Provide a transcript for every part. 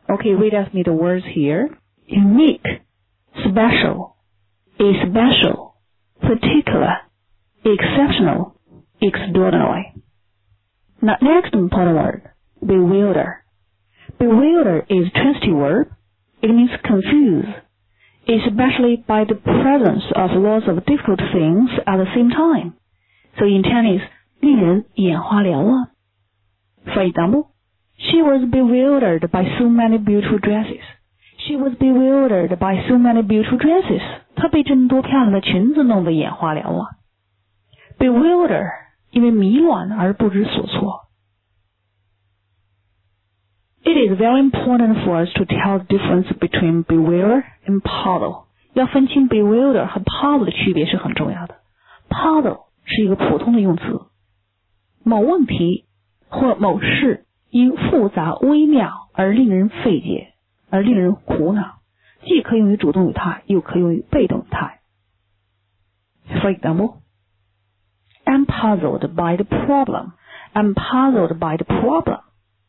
Okay, read with me the words here. Unique, special, especial, particular, exceptional, extraordinary. Now, next important word, bewilder. Bewilder is a transitive verb. It means confuse, especially by the presence of lots of difficult things at the same time. So in Chinese, 令人眼花缭乱. For example, she was bewildered by so many beautiful dresses. She was bewildered by so many beautiful dresses. 她被这么多漂亮的裙子弄得眼花缭乱。Bewilder 因为迷乱而不知所措。It is very important for us to tell the difference between bewilder and puzzle. 要分清 bewilder 和 puzzle 的区别是很重要的。Puzzle 是一个普通的用词，某问题或某事因复杂微妙而令人费解，而令人苦恼，既可用于主动语态，又可用于被动语态。For example, I'm puzzled by the problem. I'm puzzled by the problem.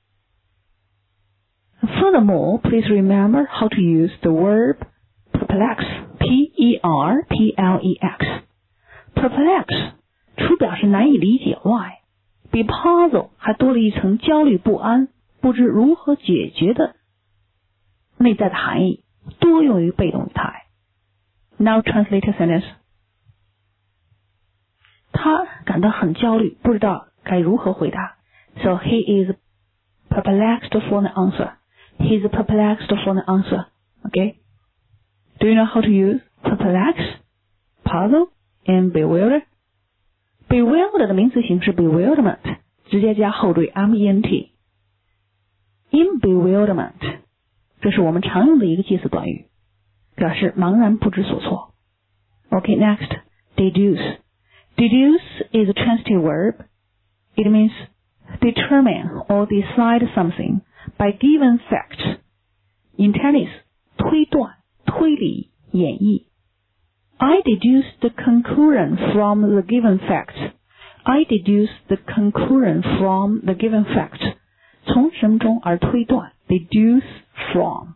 Furthermore, please remember how to use the verb perplex, P-E-R-P-L-E-X. Perplex 除表示难以理解外，比 puzzle 还多了一层焦虑不安，不知如何解决的内在的含义，多用于被动语态。Now translate a sentence. 他感到很焦虑，不知道该如何回答。So he is perplexed for an answer. He's perplexed for an answer. Okay? Do you know how to use perplex, puzzle, and bewilder? Bewilder 的名词形式 bewilderment 直接加后缀 ment. In bewilderment 这是我们常用的一个介词短语，表示茫然不知所措。Okay, next, deduce. Deduce is a transitive verb. It means determine or decide something by given facts. In tennis, 推断、推理、演绎。I deduce the conclusion from the given facts. I deduce the conclusion from the given facts. 从什么中而推断 deduce from.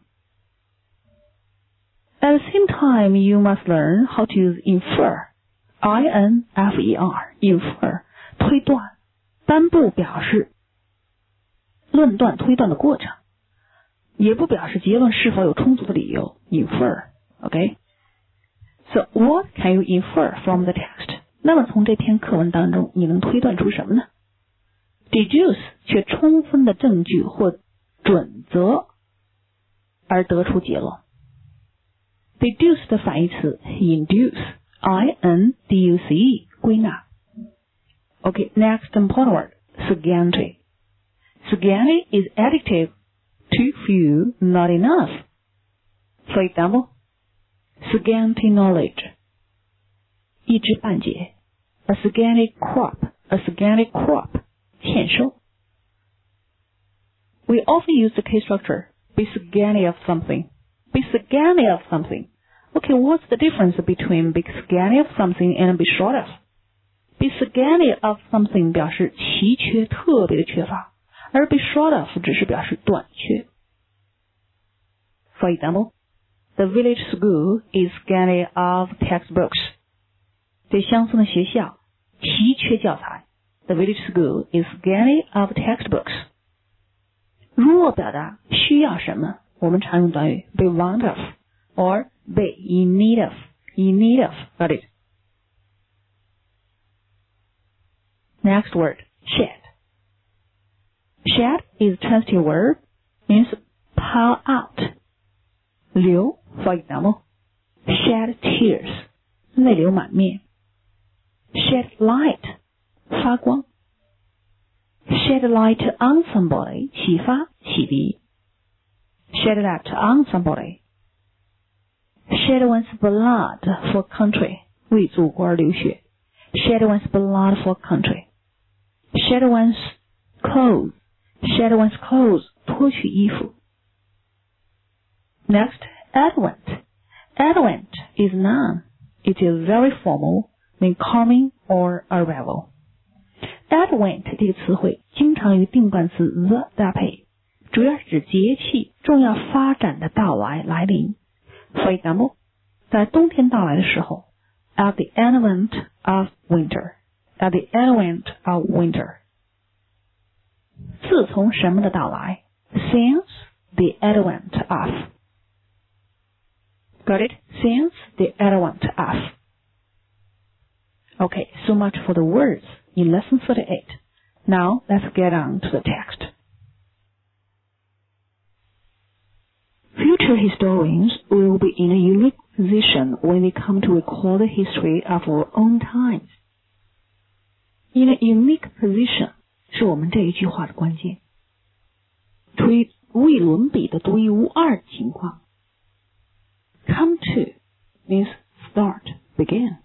At the same time, you must learn how to use infer. I-N-F-E-R, infer, 推断，单不表示论断推断的过程，也不表示结论是否有充足的理由 infer, okay? So what can you infer from the text? 那么从这篇课文当中你能推断出什么呢？ Deduce 却充分的证据或准则而得出结论。 Deduce 的反义词 induce, I-N-D-U-C-E, 归纳。Okay, next important word, scanty. Scanty is adjective, too few, not enough. For example, scanty knowledge, 一知半解。A scanty crop, a scanty crop, 欠收。We often use the case structure, be scanty of something. Be scanty of something. Okay, what's the difference between be scanty of something and be short of? Be scanty of something 表示奇缺，特别的缺乏，而be short of 只是表示短缺。For example, the village school is scanty of textbooks. 对乡村的学校奇缺教材。The village school is scanty of textbooks. 如果表达需要什么，我们常用短语 be want of or be in need of. In need of, got it? Next word, shed. Shed is a transitive verb, means pour out. 流 for example, shed tears, 泪流满面。Shed light, 发光。Shed light on somebody, 启发、启迪。Shed light on somebody. Shed one's blood for country, 为祖国而流血。Shed one's blood for country. Shed one's clothes, shed one's clothes, 脱去衣服。Next, advent. Advent is a noun. It is very formal, mean coming or arrival. Advent 这个词汇经常与定冠词 the 搭配， 主要是指节气重要发展的到来临。For example, 在冬天到来的时候 at the advent of winter. At the advent of winter. 自从什么的到来 since the advent of. Got it? Since the advent of. Okay, so much for the words in lesson 38. Now let's get on to the text. Future historians will be in a unique position when they come to record the history of our own times. In a unique position 是我们这一句话的关键。处于无与伦比的独一无二的情况。Come to means start, begin.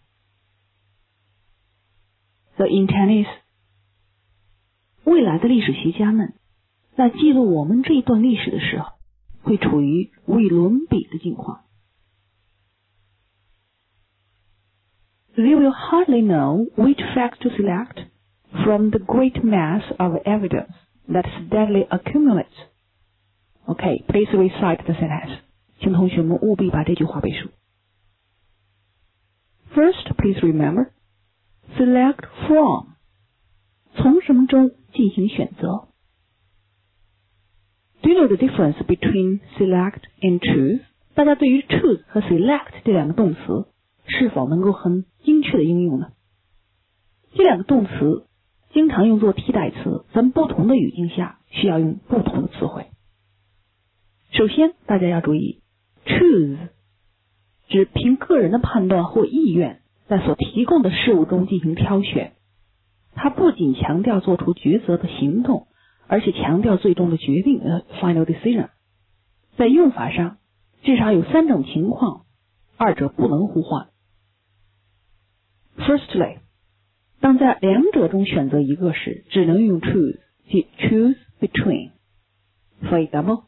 The intent is 未来的历史学家们在记录我们这一段历史的时候，会处于无与伦比的境况。They will hardly know which facts to select from the great mass of evidence that steadily accumulates. Okay, please recite the sentence. 请同学们务必把这句话背熟。First, please remember, select from. 从什么中进行选择。Do you know the difference between select and choose? 大家对于 choose 和 select 这两个动词是否能够很精确的应用呢？这两个动词经常用作替代词，在不同的语境下需要用不同的词汇。首先，大家要注意 choose 指凭个人的判断或意愿在所提供的事物中进行挑选。它不仅强调做出抉择的行动，而且强调最终的决定final decision。在用法上，至少有3种情况，二者不能互换。Firstly, 当在两者中选择一个时，只能用 choose， 即 choose between. For example,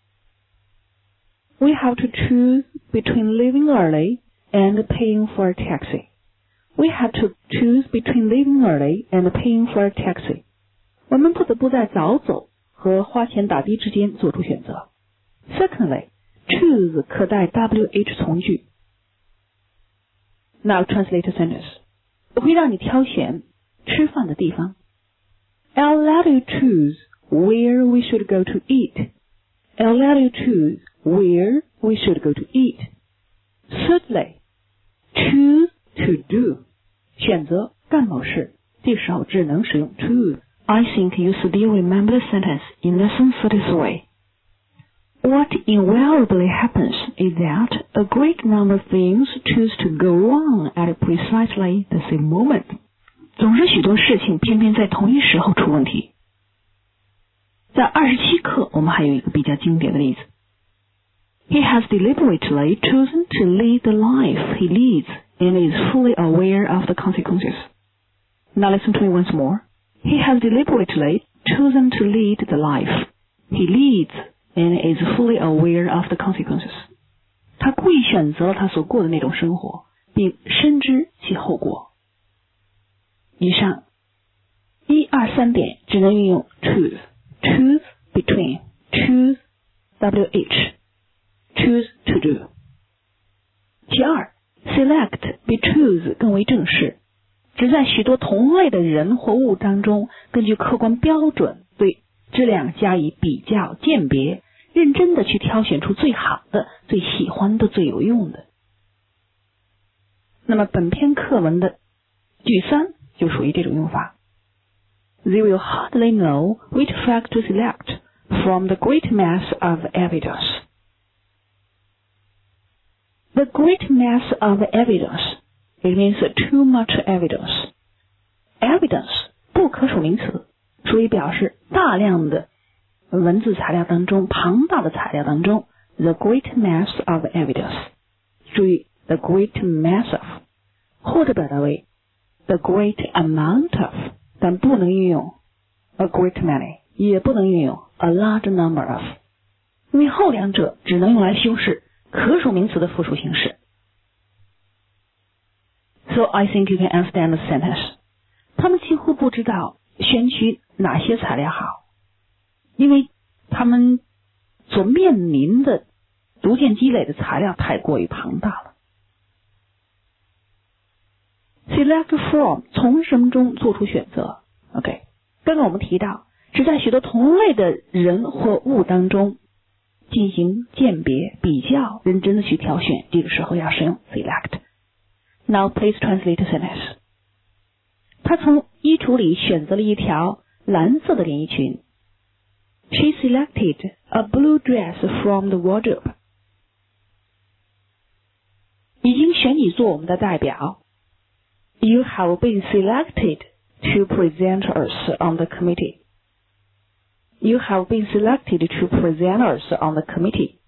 we have to choose between leaving early and paying for a taxi. We have to choose between leaving early and paying for a taxi. 我们不得不在早走和花钱打的之间做出选择。Secondly, choose 可带 WH 从句。Now translate the sentence. 我会让你挑选吃饭的地方。I'll let you choose where we should go to eat. I'll let you choose where we should go to eat. Thirdly, choose to do. 选择干某事，这时候只能使用 choose. I think you still remember the sentence in lesson 33. What invariably happens is that a great number of things choose to go wrong at precisely the same moment. 总是许多事情偏偏在同一时候出问题。在27课，我们还有一个比较经典的例子。He has deliberately chosen to lead the life he leads and is fully aware of the consequences. Now listen to me once more. He has deliberately chosen to lead the life he leads and is fully aware of the consequences. 他故意选择了他所过的那种生活，并深知其后果。以上1、2、3点只能运用 choose, choose between, choose WH, choose to do. 其二 select 比 choose 更为正式，只在许多同类的人或物当中，根据客观标准对质量加以比较鉴别，认真的去挑选出最好的、最喜欢的、最有用的。那么本篇课文的句3就属于这种用法。They will hardly know which fact to select from the great mass of evidence. The great mass of evidence, it means too much evidence. Evidence 不可数名词，属于表示大量的文字材料当中，庞大的材料当中 the great mass of evidence 注意 the great mass of 或者表达为 the great amount of 但不能运用 a great many 也不能运用 a large number of 因为后两者只能用来修饰可数名词的复数形式。 So I think you can understand the sentence. 他们几乎不知道选取哪些材料好，因为他们所面临的逐渐积累的材料太过于庞大了。Select from 从什么中做出选择 OK， 刚刚我们提到是在许多同类的人或物当中进行鉴别比较，认真的去挑选，这个时候要使用 select。 Now please translate the sentence。 他从衣橱里选择了一条蓝色的连衣裙。 She selected a blue dress from the wardrobe。 已经选你做我们的代表。 You have been selected to present us on the committee. You have been selected to present us on the committee.